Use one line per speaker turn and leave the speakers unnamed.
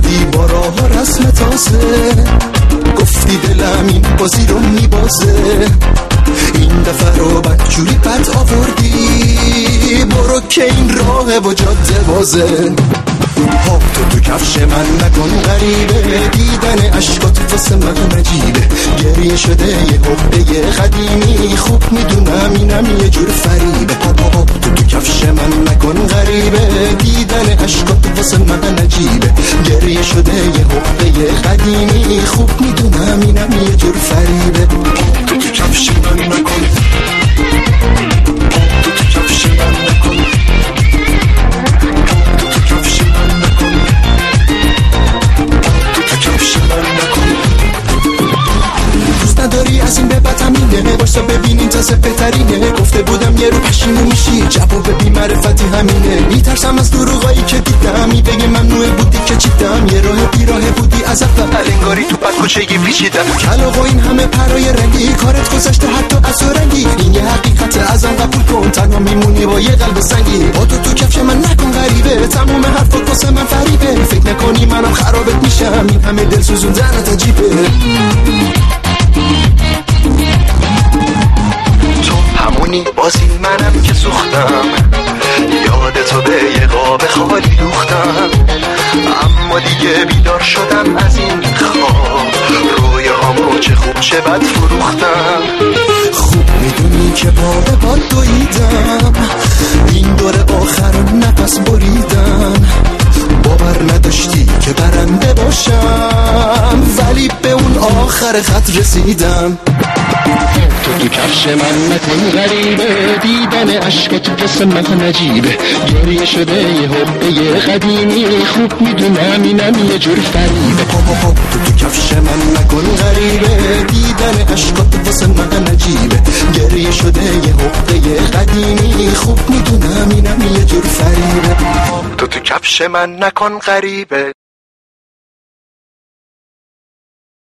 اومدی با راه و رسم تازه، گفتی دلم این بازی رو میبازه، این دفعه رو بدجوری بد آوردی، برو که این راه و جاده بازه. تو کفش من نکن غریبه، دیدن عشقات واسه من عجیبه، گریه شده یه حبه قدیمی، خوب میدونم اینم یه جور فریبه. تو کفش من نکن غریبه، دیدن عشقات واسه من عجیبه، گریه شده یه حبه قدیمی، خوب میدونم اینم یه جور فریبه. تو کفش من نکن، تو کفش من نکن، نداری از این به بعد همینه، باشتا ببینیم تازه بهترینه، گفته بودم یه رو پشیمون میشی، جواب بی معرفتی همینه، میترسم از دروغایی که دیدم، میبگه ممنوع بودی که چیدم، یه راه بیراه بودی از اول، انگاری تو بد کوچگی پیچیدم، کلاغ و این همه پرای رنگی، کارت گذشته حتی از رنگی، این یه حقیقت ازم قبول کن، تنها میمونی با یه قلب سنگی. با تو کفش من نکن غریبه، تموم حرفات واسه من فریبه، فکر نکنی منم خرابت میشم، این همه دل سوزوندنت عجیبه. تو همونی باز این منم که سوختم، یاد تو به یه قاب خالی دوختم، اما دیگه بیدار شدم از این خواب، رویاهامو چه خوب چه بد فروختم. خوب میدونی که باد دویدم، این دور آخر نفس بریدم، باور نداشتی که برنده باشم، ولی به اون آخر خط رسیدم. تو کفش من نکن غریبه، دیدن عشقات واسه من عجیبه، گریه شده یه حبه قدیمی، خوب میدونم اینم یه جور فریبه. تو کفش من نکن غریبه، دیدن عشقات واسه من عجیبه، گریه شده یه حبه قدیمی، خوب میدونم اینم یه جور فریبه. تو کفش من نکن غریبه.